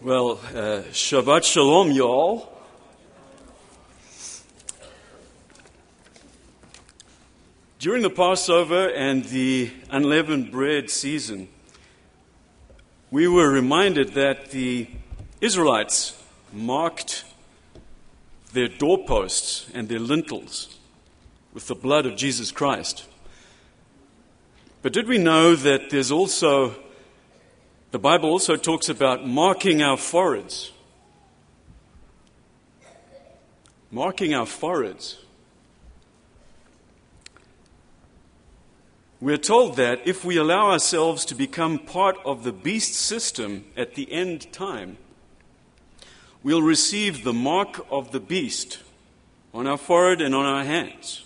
Well, Shabbat Shalom, y'all. During the Passover and the unleavened bread season, we were reminded that the Israelites marked their doorposts and their lintels with the blood of Jesus Christ. But did we know that the Bible also talks about marking our foreheads? Marking our foreheads. We're told that if we allow ourselves to become part of the beast system at the end time, we'll receive the mark of the beast on our forehead and on our hands.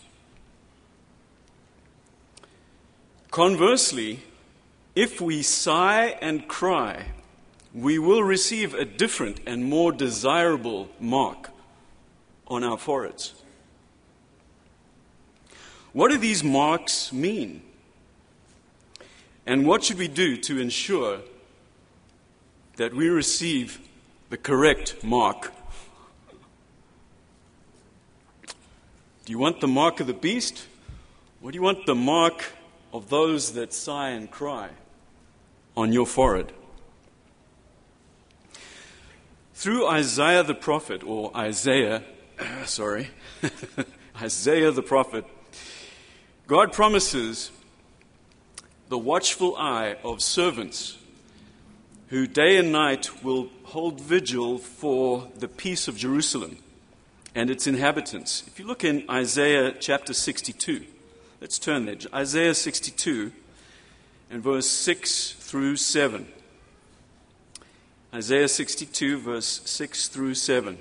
Conversely, if we sigh and cry, we will receive a different and more desirable mark on our foreheads. What do these marks mean? And what should we do to ensure that we receive the correct mark? Do you want the mark of the beast? Or do you want the mark of those that sigh and cry on your forehead? Through Isaiah the prophet, Isaiah the prophet, God promises the watchful eye of servants who day and night will hold vigil for the peace of Jerusalem and its inhabitants. If you look in Isaiah chapter 62, let's turn there. Isaiah 62 and verse 6 through 7. Isaiah 62, verse 6 through 7.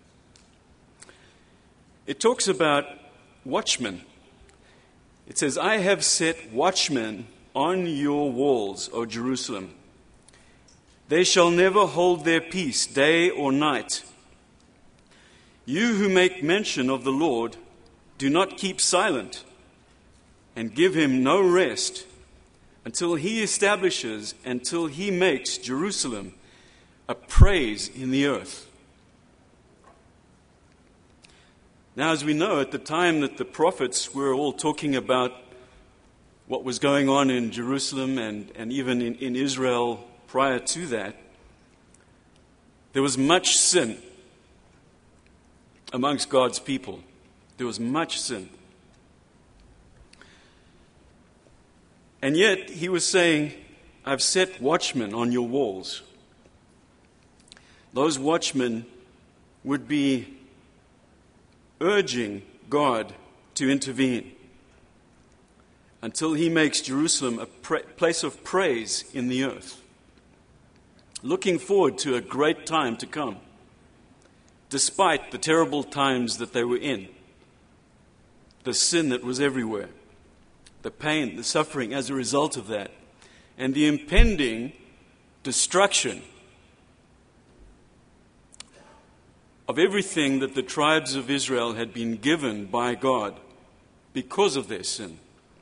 It talks about watchmen. It says, I have set watchmen on your walls, O Jerusalem. They shall never hold their peace day or night. You who make mention of the Lord, do not keep silent and give him no rest until he establishes, until he makes Jerusalem a praise in the earth. Now, as we know, at the time that the prophets were all talking about what was going on in Jerusalem and even in Israel prior to that, there was much sin amongst God's people. There was much sin. And yet, he was saying, I've set watchmen on your walls. Those watchmen would be urging God to intervene until he makes Jerusalem a place of praise in the earth. Looking forward to a great time to come, despite the terrible times that they were in, the sin that was everywhere, the pain, the suffering as a result of that, and the impending destruction of everything that the tribes of Israel had been given by God because of their sin.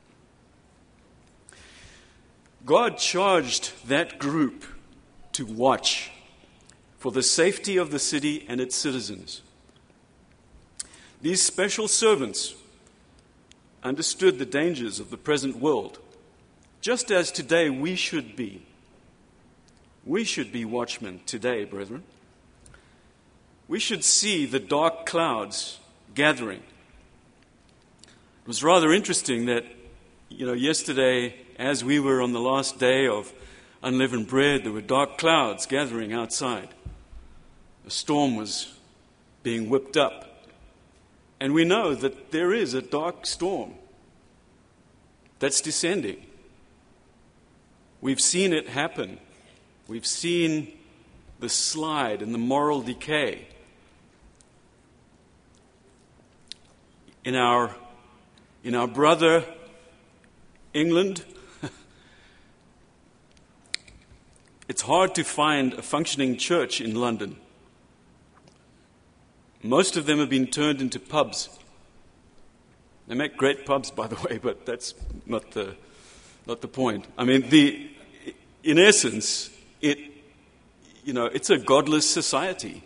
God charged that group to watch for the safety of the city and its citizens. These special servants understood the dangers of the present world, just as today we should be. We should be watchmen today, brethren. We should see the dark clouds gathering. It was rather interesting that, yesterday, as we were on the last day of unleavened bread, there were dark clouds gathering outside. A storm was being whipped up. And we know that there is a dark storm that's descending. We've seen it happen. We've seen the slide and the moral decay in our brother England. It's hard to find a functioning church in London. Most of them have been turned into pubs. They make great pubs, by the way, but that's not the point. I mean, in essence, it's a godless society.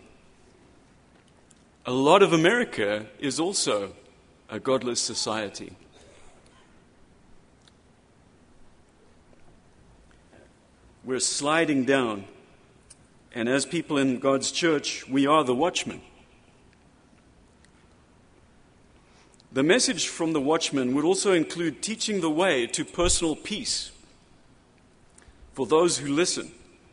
A lot of America is also a godless society. We're sliding down, and as people in God's church, we are the watchmen. The message from the watchman would also include teaching the way to personal peace for those who listen.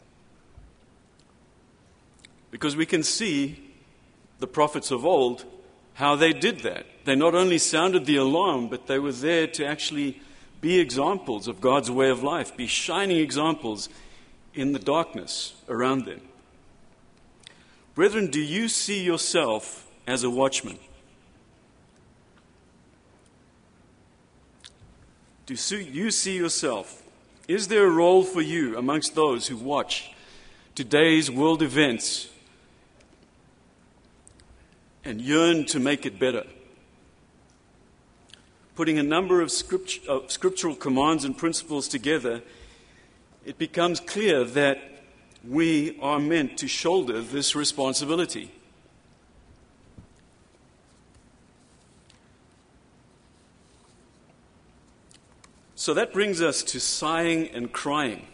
Because we can see the prophets of old, how they did that. They not only sounded the alarm, but they were there to actually be examples of God's way of life, be shining examples in the darkness around them. Brethren, do you see yourself as a watchman? Do you see yourself? Is there a role for you amongst those who watch today's world events and yearn to make it better? Putting a number of scriptural commands and principles together, it becomes clear that we are meant to shoulder this responsibility. So that brings us to sighing and crying.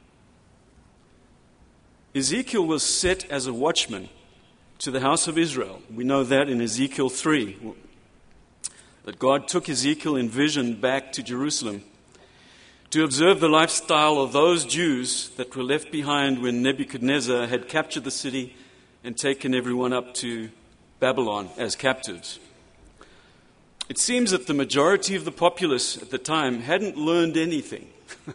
Ezekiel was set as a watchman to the house of Israel. We know that in Ezekiel 3, that God took Ezekiel in vision back to Jerusalem to observe the lifestyle of those Jews that were left behind when Nebuchadnezzar had captured the city and taken everyone up to Babylon as captives. It seems that the majority of the populace at the time hadn't learned anything.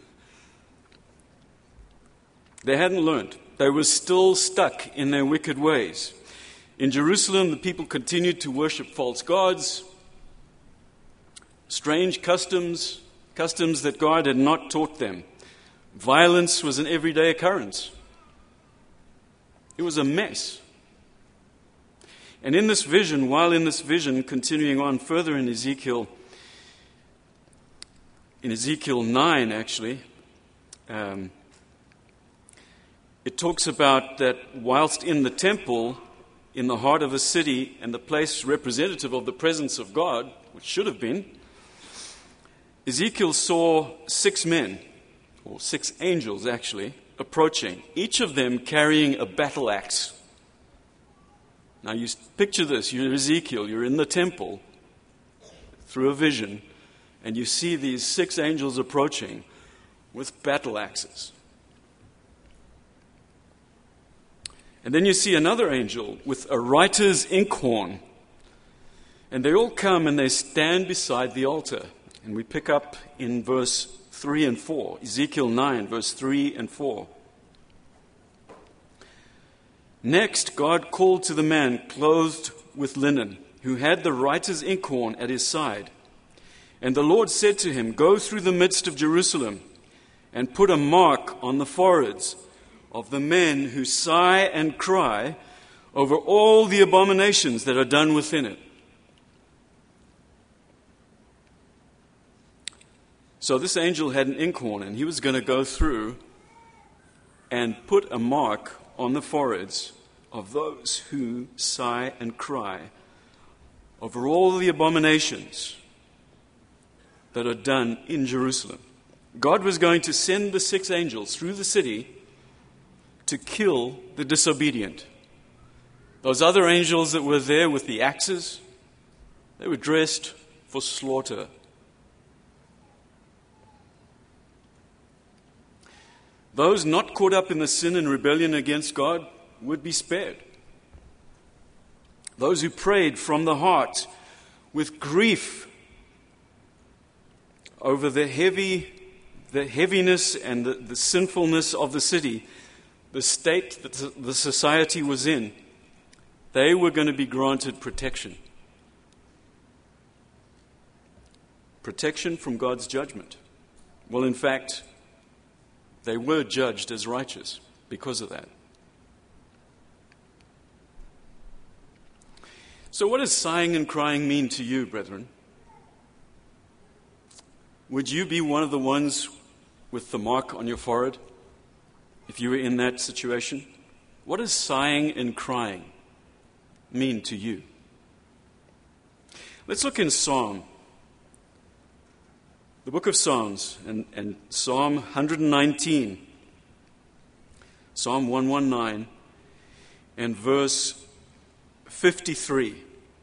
They hadn't learned. They were still stuck in their wicked ways. In Jerusalem, the people continued to worship false gods, strange customs that God had not taught them. Violence was an everyday occurrence. It was a mess. And in this vision, continuing on further in Ezekiel 9 actually, it talks about that whilst in the temple, in the heart of a city, and the place representative of the presence of God, which should have been, Ezekiel saw 6 men, or 6 angels actually, approaching, each of them carrying a battle axe. Now you picture this, you're Ezekiel, you're in the temple through a vision, and you see these 6 angels approaching with battle axes. And then you see another angel with a writer's inkhorn, and they all come and they stand beside the altar. And we pick up in verse 3 and 4, Ezekiel 9, verse 3 and 4. Next, God called to the man clothed with linen, who had the writer's inkhorn at his side. And the Lord said to him, "Go through the midst of Jerusalem and put a mark on the foreheads of the men who sigh and cry over all the abominations that are done within it." So this angel had an inkhorn, and he was going to go through and put a mark on the foreheads of those who sigh and cry over all the abominations that are done in Jerusalem. God was going to send the 6 angels through the city to kill the disobedient. Those other angels that were there with the axes, they were dressed for slaughter. Those not caught up in the sin and rebellion against God would be spared. Those who prayed from the heart with grief over the heaviness and the sinfulness of the city, the state that the society was in, they were going to be granted protection. Protection from God's judgment. Well, in fact, they were judged as righteous because of that. So what does sighing and crying mean to you, brethren? Would you be one of the ones with the mark on your forehead if you were in that situation? What does sighing and crying mean to you? Let's look in Psalm, the book of Psalms, and Psalm 119, Psalm 119, and verse 53.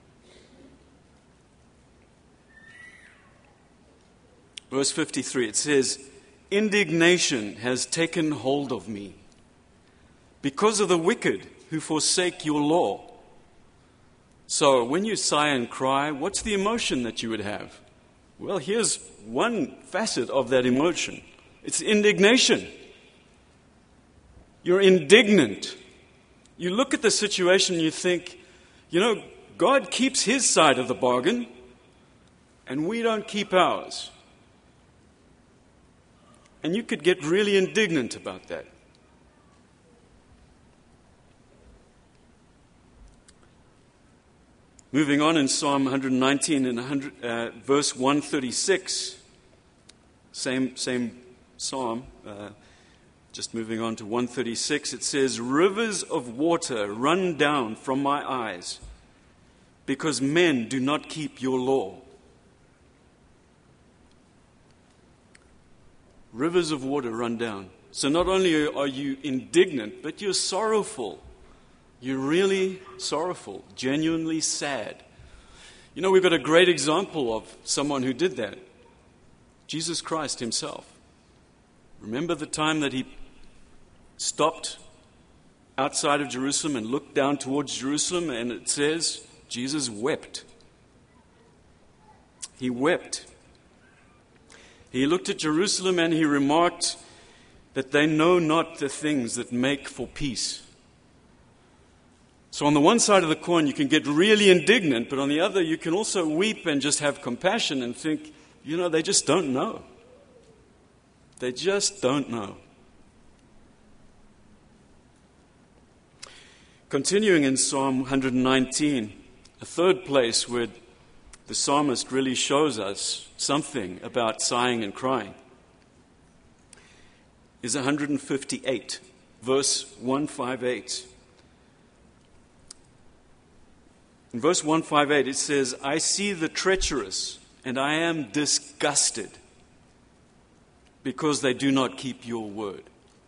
Verse 53, it says, "Indignation has taken hold of me because of the wicked who forsake your law." So when you sigh and cry, what's the emotion that you would have? Well, here's one facet of that emotion. It's indignation. You're indignant. You look at the situation and you think, God keeps his side of the bargain, and we don't keep ours. And you could get really indignant about that. Moving on in Psalm 119 and verse 136, same psalm, just moving on to 136, it says, "Rivers of water run down from my eyes because men do not keep your law." Rivers of water run down. So not only are you indignant, but you're sorrowful. You're really sorrowful, genuinely sad. We've got a great example of someone who did that. Jesus Christ himself. Remember the time that he stopped outside of Jerusalem and looked down towards Jerusalem, and it says Jesus wept. He wept. He looked at Jerusalem and he remarked that they know not the things that make for peace. So on the one side of the coin, you can get really indignant, but on the other, you can also weep and just have compassion and think, they just don't know. They just don't know. Continuing in Psalm 119, a third place where the psalmist really shows us something about sighing and crying is 158, verse 158. In verse 158 it says, "I see the treacherous, and I am disgusted, because they do not keep your word."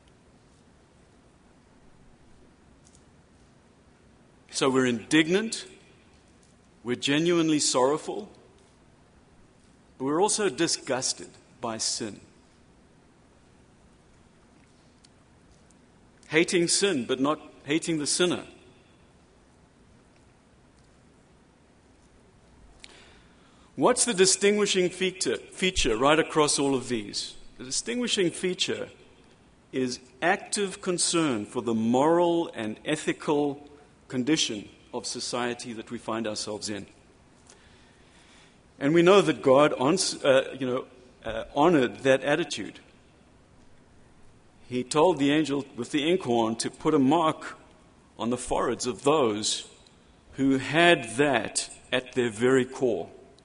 So we're indignant, we're genuinely sorrowful, but we're also disgusted by sin. Hating sin, but not hating the sinner. What's the distinguishing feature right across all of these? The distinguishing feature is active concern for the moral and ethical condition of society that we find ourselves in. And we know that God honored that attitude. He told the angel with the inkhorn to put a mark on the foreheads of those who had that at their very core.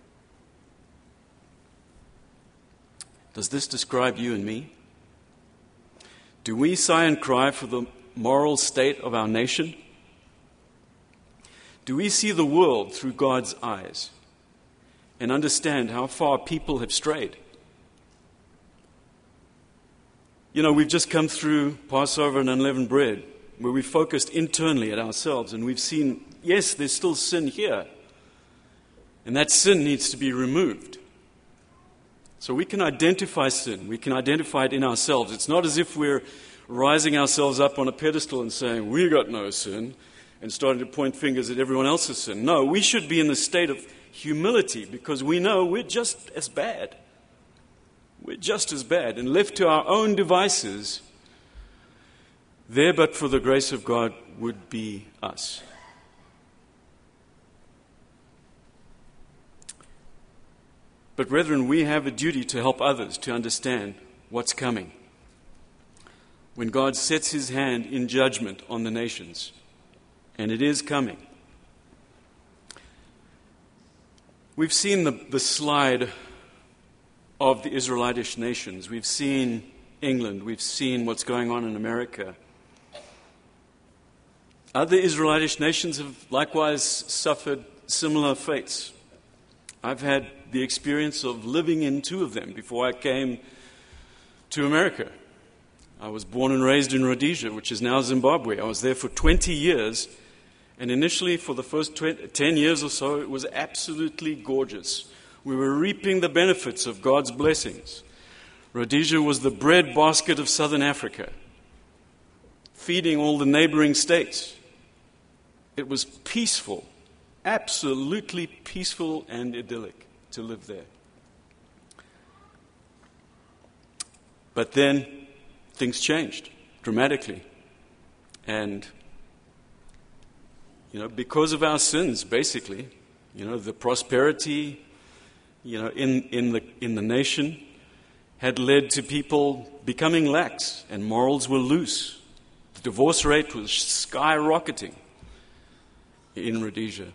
Does this describe you and me? Do we sigh and cry for the moral state of our nation? Do we see the world through God's eyes and understand how far people have strayed? We've just come through Passover and unleavened bread, where we focused internally at ourselves, and we've seen, yes, there's still sin here, and that sin needs to be removed. So we can identify sin. We can identify it in ourselves. It's not as if we're rising ourselves up on a pedestal and saying, we got no sin, and starting to point fingers at everyone else's sin. No, we should be in the state of humility because we know we're just as bad. We're just as bad. And left to our own devices, there but for the grace of God would be us. But brethren, we have a duty to help others to understand what's coming. When God sets his hand in judgment on the nations, and it is coming. We've seen the slide of the Israelitish nations. We've seen England. We've seen what's going on in America. Other Israelitish nations have likewise suffered similar fates. I've had the experience of living in two of them before I came to America. I was born and raised in Rhodesia, which is now Zimbabwe. I was there for 20 years, and initially for the first 10 years or so, it was absolutely gorgeous. We were reaping the benefits of God's blessings. Rhodesia was the breadbasket of southern Africa, feeding all the neighboring states. It was peaceful, absolutely peaceful and idyllic to live there. But then things changed dramatically. And, because of our sins, basically, the prosperity, in the nation had led to people becoming lax, and morals were loose. The divorce rate was skyrocketing in Rhodesia.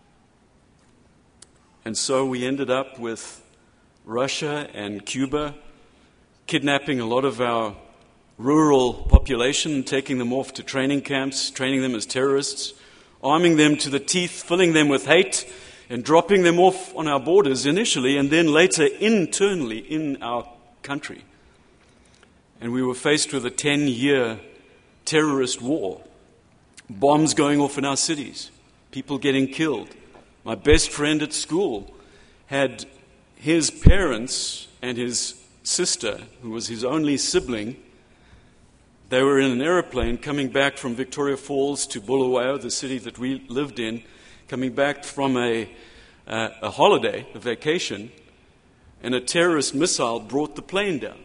And so we ended up with Russia and Cuba kidnapping a lot of our rural population, taking them off to training camps, training them as terrorists, arming them to the teeth, filling them with hate, and dropping them off on our borders initially, and then later internally in our country. And we were faced with a 10-year terrorist war, bombs going off in our cities, people getting killed. My best friend at school had his parents and his sister, who was his only sibling. They were in an airplane coming back from Victoria Falls to Bulawayo, the city that we lived in, coming back from a holiday, a vacation, and a terrorist missile brought the plane down.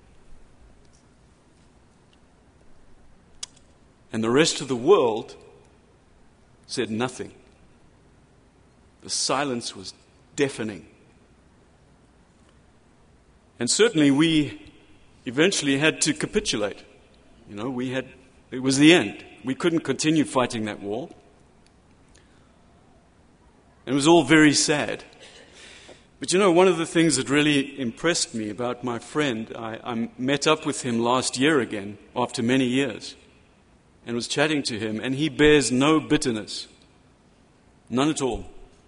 And the rest of the world said nothing. The silence was deafening. And certainly we eventually had to capitulate. It was the end. We couldn't continue fighting that war. It was all very sad. But one of the things that really impressed me about my friend, I met up with him last year again, after many years, and was chatting to him, and he bears no bitterness. None at all.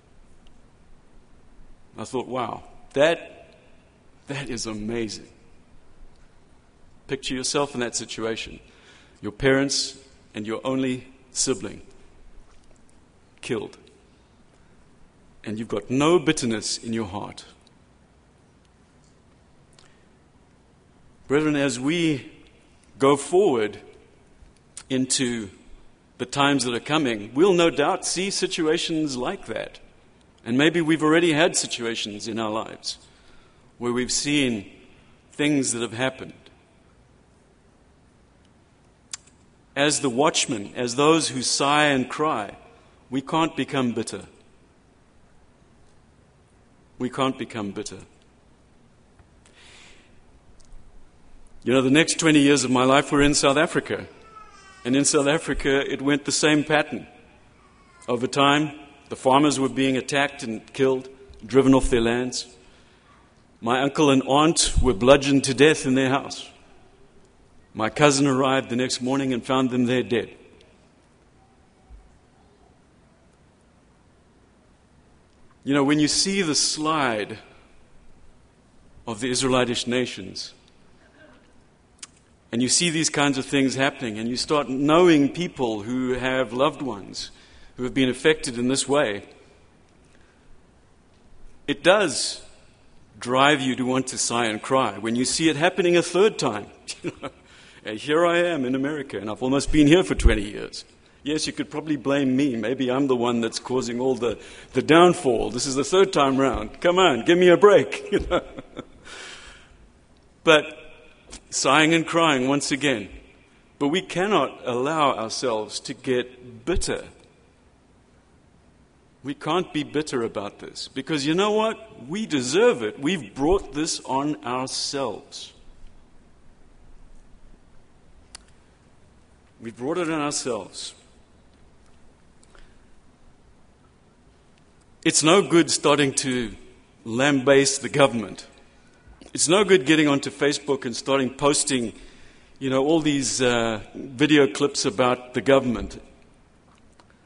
I thought, wow, that is amazing. Picture yourself in that situation. Your parents and your only sibling killed. And you've got no bitterness in your heart. Brethren, as we go forward into the times that are coming, we'll no doubt see situations like that. And maybe we've already had situations in our lives where we've seen things that have happened. As the watchmen, as those who sigh and cry, we can't become bitter. We can't become bitter. The next 20 years of my life were in South Africa. And in South Africa, it went the same pattern. Over time, the farmers were being attacked and killed, driven off their lands. My uncle and aunt were bludgeoned to death in their house. My cousin arrived the next morning and found them there dead. When you see the slide of the Israelitish nations, and you see these kinds of things happening, and you start knowing people who have loved ones who have been affected in this way, it does drive you to want to sigh and cry. When you see it happening a third time, here I am in America, and I've almost been here for 20 years. Yes, you could probably blame me. Maybe I'm the one that's causing all the downfall. This is the third time round. Come on, give me a break. But sighing and crying once again. But we cannot allow ourselves to get bitter. We can't be bitter about this. Because you know what? We deserve it. We've brought this on ourselves. We've brought it on ourselves. It's no good starting to lambaste the government. It's no good getting onto Facebook and starting posting, all these video clips about the government.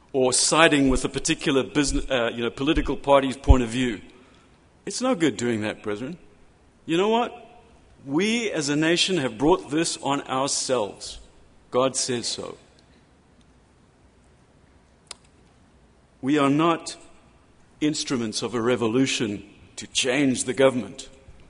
or siding with a particular political party's point of view. It's no good doing that, brethren. You know what? We as a nation have brought this on ourselves. God says so. We are not instruments of a revolution to change the government,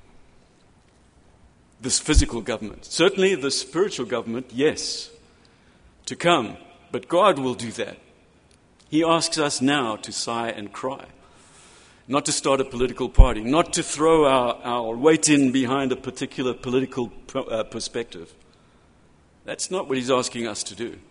this physical government. Certainly the spiritual government, yes, to come. But God will do that. He asks us now to sigh and cry, not to start a political party, not to throw our weight in behind a particular political perspective. That's not what He's asking us to do.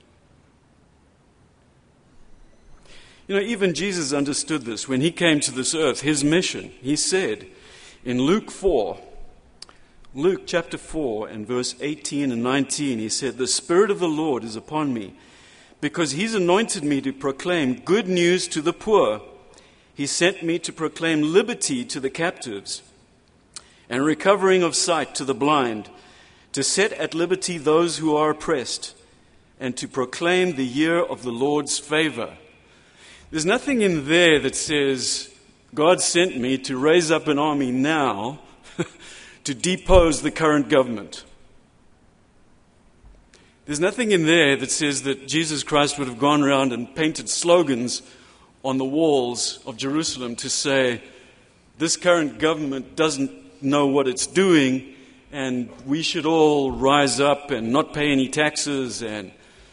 You know, even Jesus understood this. When He came to this earth, His mission, He said in Luke chapter 4 and verse 18 and 19, He said, "The Spirit of the Lord is upon me, because He's anointed me to proclaim good news to the poor. He sent me to proclaim liberty to the captives and recovering of sight to the blind, to set at liberty those who are oppressed, and to proclaim the year of the Lord's favor." There's nothing in there that says, God sent me to raise up an army now to depose the current government. There's nothing in there that says that Jesus Christ would have gone around and painted slogans on the walls of Jerusalem to say, this current government doesn't know what it's doing, and we should all rise up and not pay any taxes, and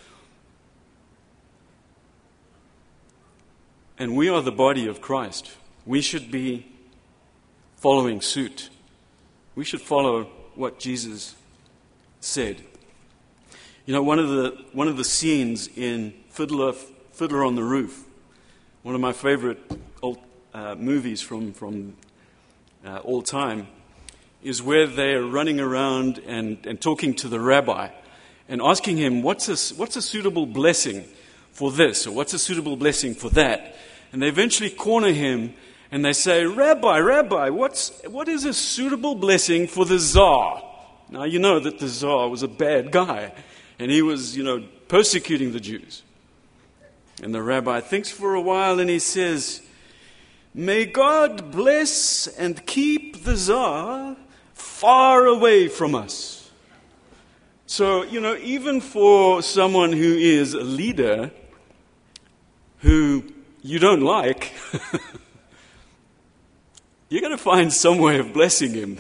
we are the body of Christ. We should be following suit. We should follow what Jesus said. You know, one of the scenes in Fiddler on the Roof, one of my favorite old movies from all time, is where they're running around and talking to the rabbi and asking him, what's a suitable blessing for this, or what's a suitable blessing for that? And they eventually corner him and they say, Rabbi, what is a suitable blessing for the Tsar? Now, you know that the Tsar was a bad guy, and he was, persecuting the Jews. And the rabbi thinks for a while and he says, "May God bless and keep the Tsar far away from us." So, even for someone who is a leader who you don't like, you're going to find some way of blessing him.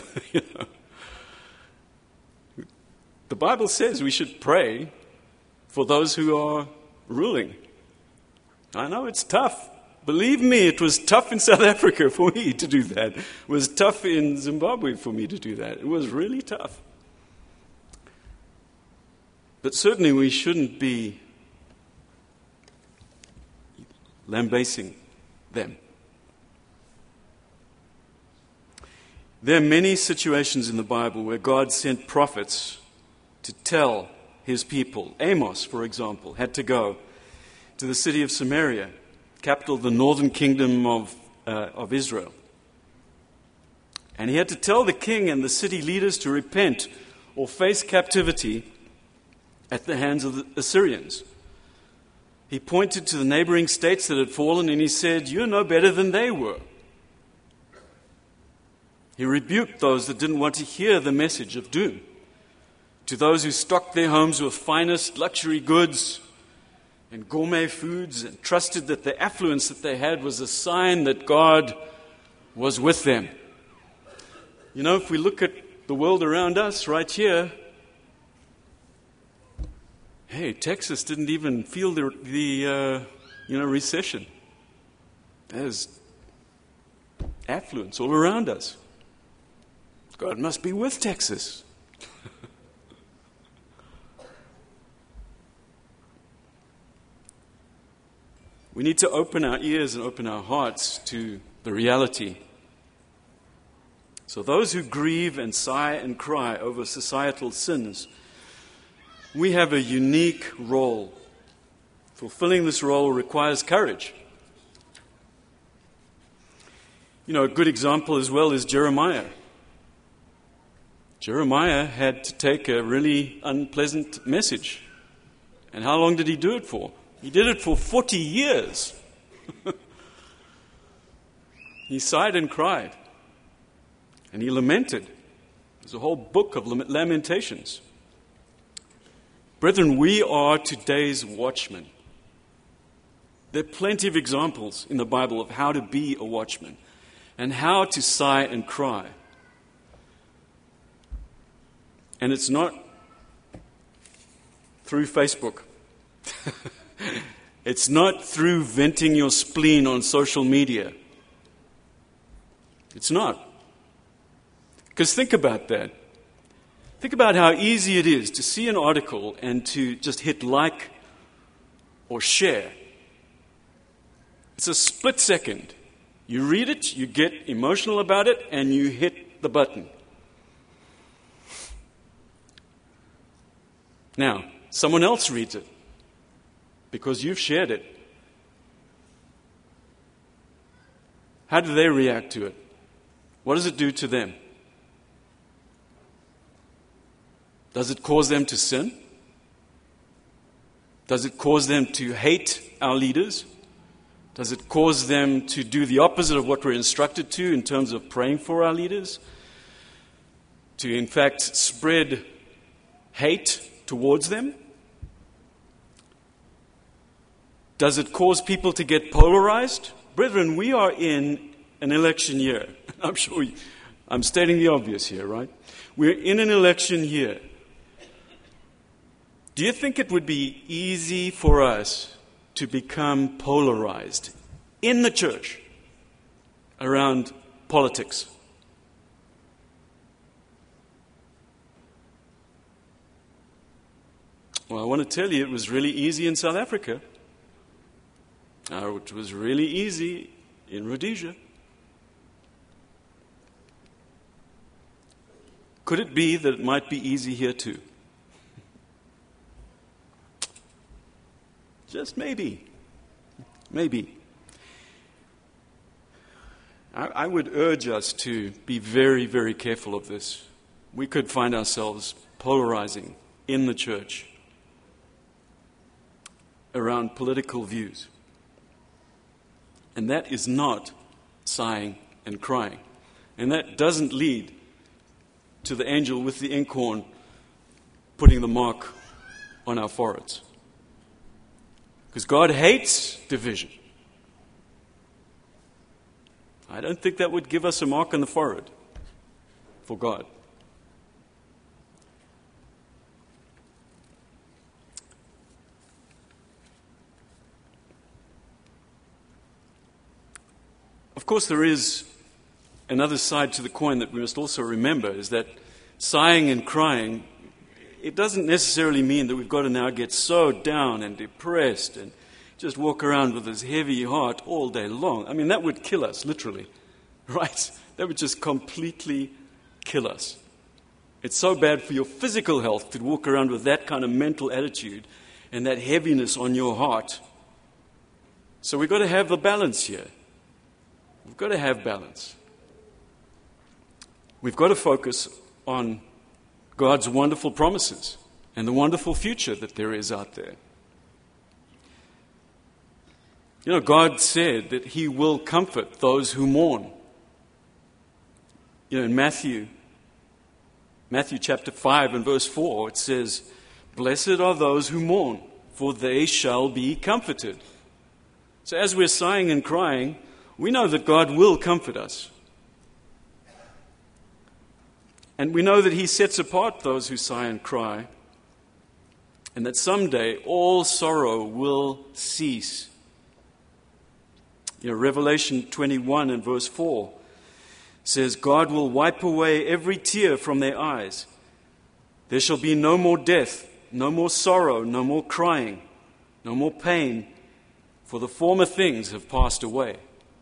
The Bible says we should pray for those who are ruling. I know it's tough. Believe me, it was tough in South Africa for me to do that. It was tough in Zimbabwe for me to do that. It was really tough. But certainly we shouldn't be lambasting them. There are many situations in the Bible where God sent prophets to tell His people. Amos, for example, had to go to the city of Samaria, capital of the northern kingdom of Israel. And he had to tell the king and the city leaders to repent or face captivity at the hands of the Assyrians. He pointed to the neighboring states that had fallen and he said, "You're no better than they were." He rebuked those that didn't want to hear the message of doom. To those who stocked their homes with finest luxury goods and gourmet foods and trusted that the affluence that they had was a sign that God was with them. If we look at the world around us right here, hey, Texas didn't even feel the recession. There's affluence all around us. God must be with Texas. We need to open our ears and open our hearts to the reality. So those who grieve and sigh and cry over societal sins, we have a unique role. Fulfilling this role requires courage. A good example as well is Jeremiah. Jeremiah had to take a really unpleasant message. And how long did he do it for? He did it for 40 years. He sighed and cried. And he lamented. There's a whole book of lamentations. Brethren, we are today's watchmen. There are plenty of examples in the Bible of how to be a watchman and how to sigh and cry. And it's not through Facebook. It's not through venting your spleen on social media. It's not. Because think about that. Think about how easy it is to see an article and to just hit like or share. It's a split second. You read it, you get emotional about it, and you hit the button. Now, someone else reads it because you've shared it. How do they react to it? What does it do to them? Does it cause them to sin? Does it cause them to hate our leaders? Does it cause them to do the opposite of what we're instructed to in terms of praying for our leaders? To, in fact, spread hate towards them? Does it cause people to get polarized? Brethren, we are in an election year. I'm stating the obvious here, right? We're in an election year. Do you think it would be easy for us to become polarized in the church around politics? Well, I want to tell you it was really easy in South Africa. It was really easy in Rhodesia. Could it be that it might be easy here too? Just maybe. Maybe. I would urge us to be very, very careful of this. We could find ourselves polarizing in the church around political views. And that is not sighing and crying. And that doesn't lead to the angel with the inkhorn putting the mark on our foreheads. Because God hates division. I don't think that would give us a mark on the forehead for God. Of course, there is another side to the coin that we must also remember, is that sighing and crying, it doesn't necessarily mean that we've got to now get so down and depressed and just walk around with this heavy heart all day long. I mean, that would kill us, literally, right? That would just completely kill us. It's so bad for your physical health to walk around with that kind of mental attitude and that heaviness on your heart. So we've got to have the balance here. We've got to have balance. We've got to focus on God's wonderful promises and the wonderful future that there is out there. You know, God said that He will comfort those who mourn. You know, in Matthew chapter 5 and verse 4, it says, "Blessed are those who mourn, for they shall be comforted." So as we're sighing and crying, we know that God will comfort us. And we know that He sets apart those who sigh and cry, and that someday all sorrow will cease. You know, Revelation 21 and verse 4 says, "God will wipe away every tear from their eyes. There shall be no more death, no more sorrow, no more crying, no more pain, for the former things have passed away."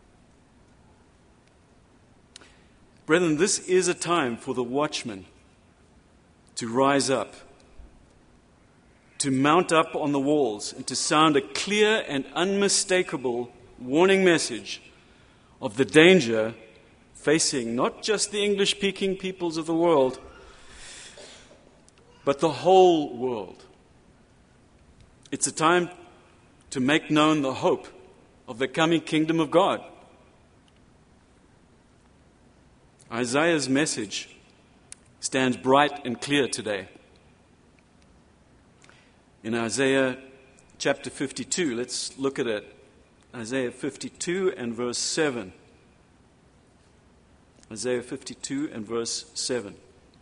Brethren, this is a time for the watchman to rise up, to mount up on the walls, and to sound a clear and unmistakable warning message of the danger facing not just the English-speaking peoples of the world, but the whole world. It's a time to make known the hope of the coming kingdom of God. Isaiah's message stands bright and clear today. In Isaiah chapter 52, let's look at it. Isaiah 52 and verse 7. Isaiah 52 and verse 7.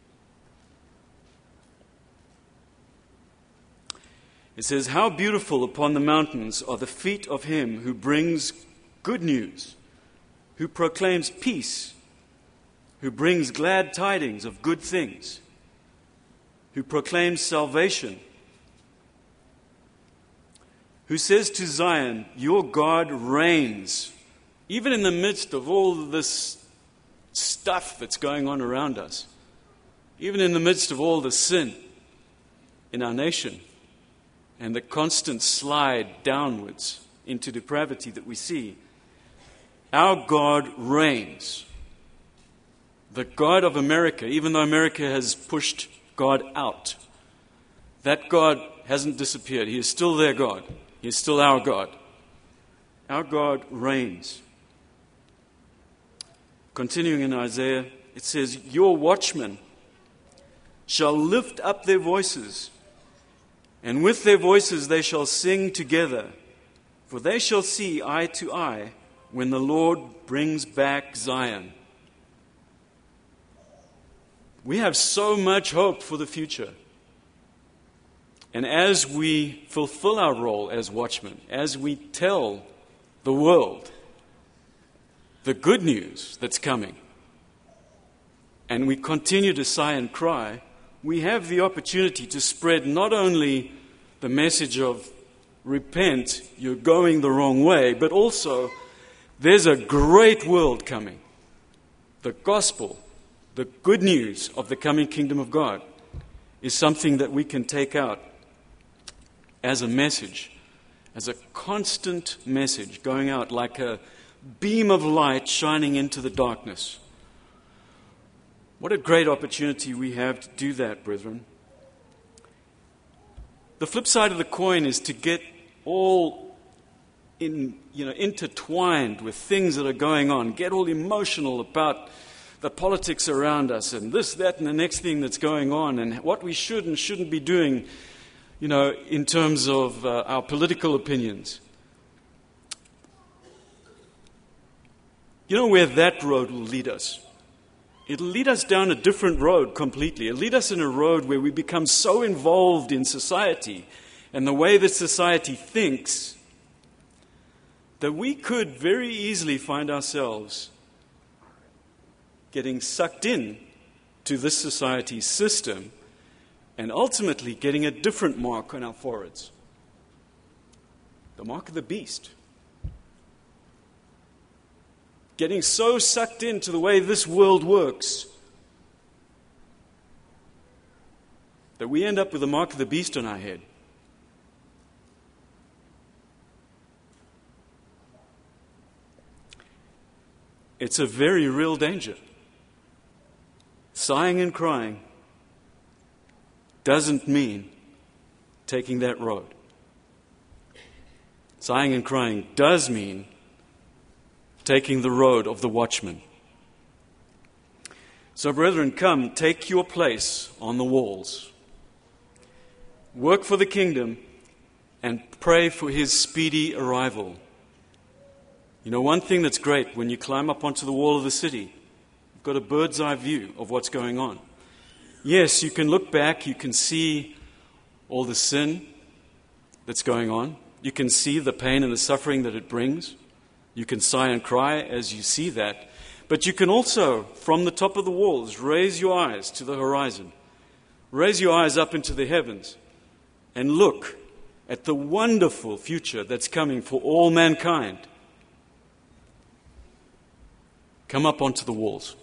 It says, "How beautiful upon the mountains are the feet of him who brings good news, who proclaims peace, who brings glad tidings of good things, who proclaims salvation, who says to Zion, your God reigns," even in the midst of all this stuff that's going on around us, even in the midst of all the sin in our nation and the constant slide downwards into depravity that we see, our God reigns. The God of America, even though America has pushed God out, that God hasn't disappeared. He is still their God. He is still our God. Our God reigns. Continuing in Isaiah, it says, "Your watchmen shall lift up their voices, and with their voices they shall sing together, for they shall see eye to eye when the Lord brings back Zion." We have so much hope for the future. And as we fulfill our role as watchmen, as we tell the world the good news that's coming, and we continue to sigh and cry, we have the opportunity to spread not only the message of repent, you're going the wrong way, but also there's a great world coming. The gospel, the good news of the coming kingdom of God, is something that we can take out as a message, as a constant message going out like a beam of light shining into the darkness. What a great opportunity we have to do that, brethren. The flip side of the coin is to get all intertwined with things that are going on, get all emotional about the politics around us and this, that, and the next thing that's going on and what we should and shouldn't be doing, in terms of our political opinions. You know where that road will lead us? It'll lead us down a different road completely. It'll lead us in a road where we become so involved in society and the way that society thinks that we could very easily find ourselves getting sucked in to this society's system and ultimately getting a different mark on our foreheads. The mark of the beast. Getting so sucked into the way this world works that we end up with the mark of the beast on our head. It's a very real danger. Sighing and crying doesn't mean taking that road. Sighing and crying does mean taking the road of the watchman. So, brethren, come, take your place on the walls. Work for the kingdom and pray for his speedy arrival. One thing that's great when you climb up onto the wall of the city, you've got a bird's eye view of what's going on. Yes, you can look back, you can see all the sin that's going on. You can see the pain and the suffering that it brings. You can sigh and cry as you see that. But you can also, from the top of the walls, raise your eyes to the horizon. Raise your eyes up into the heavens and look at the wonderful future that's coming for all mankind. Come up onto the walls.